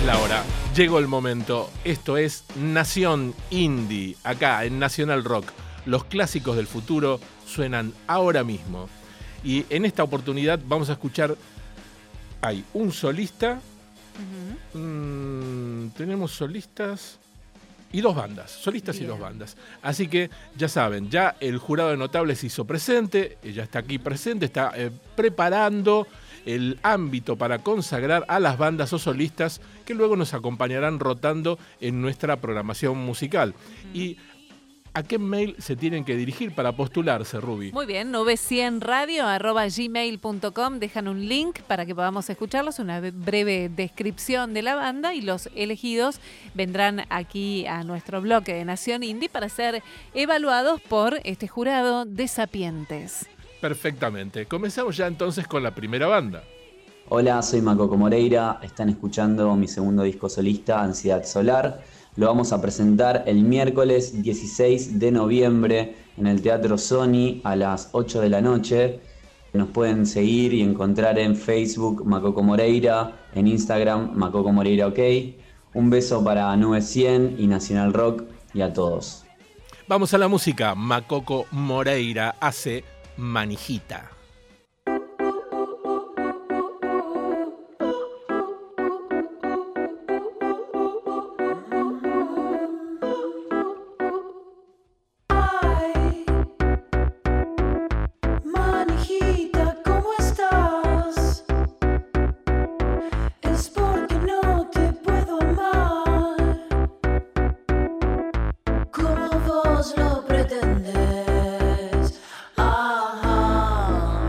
Es la hora, llegó el momento. Esto es Nación Indie, acá en Nacional Rock. Los clásicos del futuro suenan ahora mismo. Y en esta oportunidad vamos a escuchar, hay un solista, tenemos solistas y dos bandas, solistas y dos bandas. Así que ya saben, ya el jurado de notables se hizo presente, ya está aquí presente, está preparando el ámbito para consagrar a las bandas o solistas que luego nos acompañarán rotando en nuestra programación musical. Y ¿a qué mail se tienen que dirigir para postularse, Ruby? Muy bien, 900radio@gmail.com. Dejan un link para que podamos escucharlos, una breve descripción de la banda y los elegidos vendrán aquí a nuestro bloque de Nación Indie para ser evaluados por este jurado de sapientes. Perfectamente. Comenzamos ya entonces con la primera banda. Hola, soy Macoco Moreira. Están escuchando mi segundo disco solista, Ansiedad Solar. Lo vamos a presentar el miércoles 16 de noviembre en el Teatro Sony a las 8 de la noche. Nos pueden seguir y encontrar en Facebook Macoco Moreira, en Instagram Macoco Moreira OK. Un beso para Nube 100 y Nacional Rock y a todos. Vamos a la música. Macoco Moreira hace Manijita. Lo pretendes, ajá.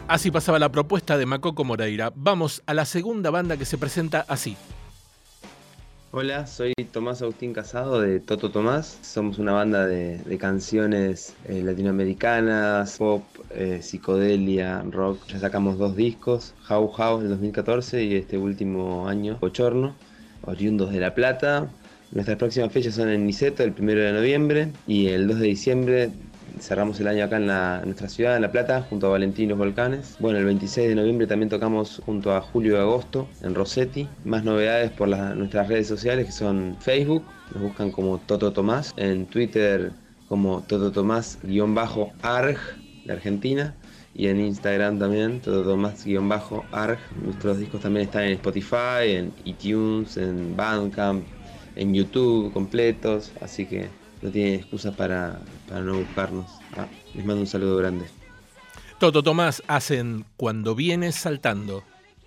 Así pasaba la propuesta de Macoco Moreira. Vamos a la segunda banda que se presenta así. Hola, soy Tomás Agustín Casado de Toto Tomás. Somos una banda de canciones latinoamericanas, pop, psicodelia, rock. Ya sacamos 2 discos, How How del 2014 y este último año, Bochorno, oriundos de La Plata. Nuestras próximas fechas son en Niceto, el 1 de noviembre, y el 2 de diciembre cerramos el año acá en nuestra ciudad, en La Plata, junto a Valentín y los Volcanes. Bueno, el 26 de noviembre también tocamos junto a Julio y Agosto en Rossetti. Más novedades por nuestras redes sociales, que son Facebook, nos buscan como Toto Tomás, en Twitter como Toto Tomás_arg de Argentina, y en Instagram también Toto Tomás_arg. Nuestros discos también están en Spotify, en iTunes, en Bandcamp, en YouTube completos, así que no tienen excusa para no buscarnos. Les mando un saludo grande. Toto Tomás hacen Cuando Vienes Saltando.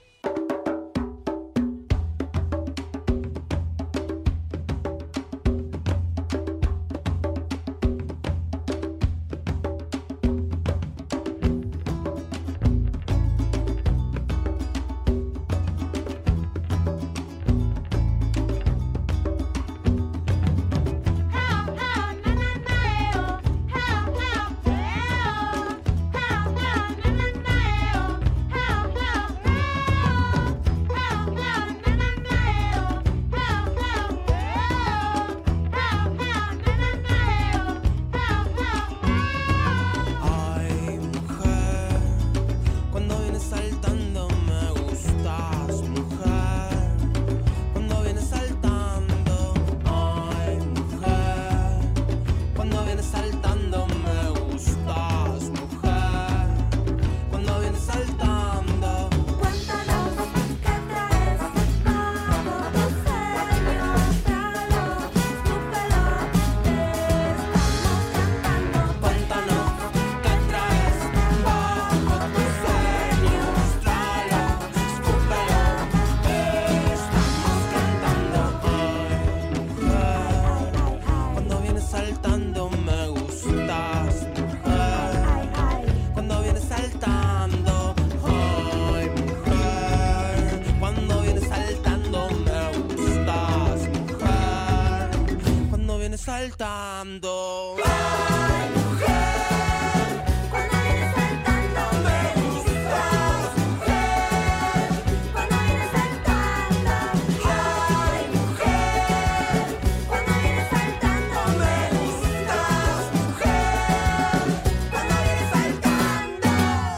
Saltando. Ay, mujer, cuando vienes saltando me gustas, mujer, cuando vienes saltando. Ay, mujer, cuando vienes saltando me gustas, mujer, cuando vienes saltando.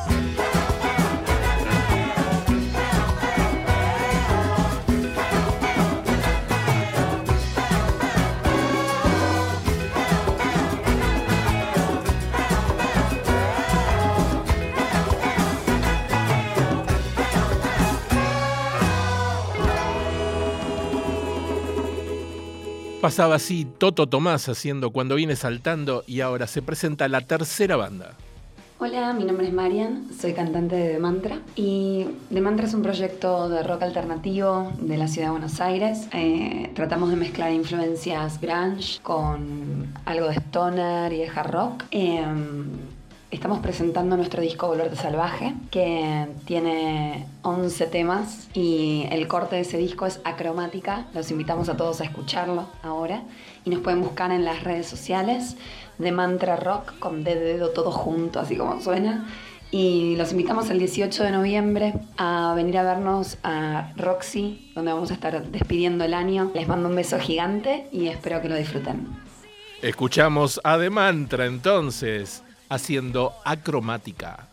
Pasaba así Toto Tomás haciendo Cuando Viene Saltando, y ahora se presenta la tercera banda. Hola, mi nombre es Marian, soy cantante de The Mantra, y The Mantra es un proyecto de rock alternativo de la ciudad de Buenos Aires. Tratamos de mezclar influencias grunge con algo de stoner y de hard rock. Estamos presentando nuestro disco Volverte Salvaje, que tiene 11 temas, y el corte de ese disco es Acromática. Los invitamos a todos a escucharlo ahora, y nos pueden buscar en las redes sociales de Mantra Rock, con D de dedo todo junto, así como suena. Y los invitamos el 18 de noviembre a venir a vernos a Roxy, donde vamos a estar despidiendo el año. Les mando un beso gigante y espero que lo disfruten. Escuchamos a The Mantra entonces, haciendo Acromática.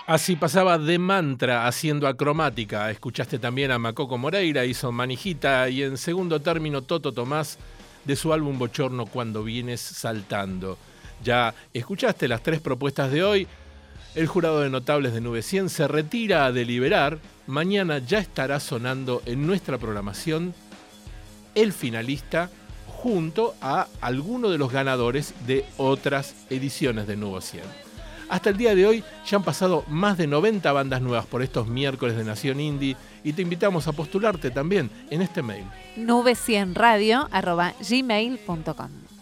Así pasaba De Mantra haciendo Acromática. Escuchaste también a Macoco Moreira, hizo Manijita, y en segundo término Toto Tomás de su álbum Bochorno, Cuando vienes saltando. Ya escuchaste las 3 propuestas de hoy. El jurado de notables de Nube 100 se retira a deliberar. Mañana ya estará sonando en nuestra programación el finalista junto a alguno de los ganadores de otras ediciones de Nube 100. Hasta el día de hoy ya han pasado más de 90 bandas nuevas por estos miércoles de Nación Indie y te invitamos a postularte también en este mail. nube100radio@gmail.com.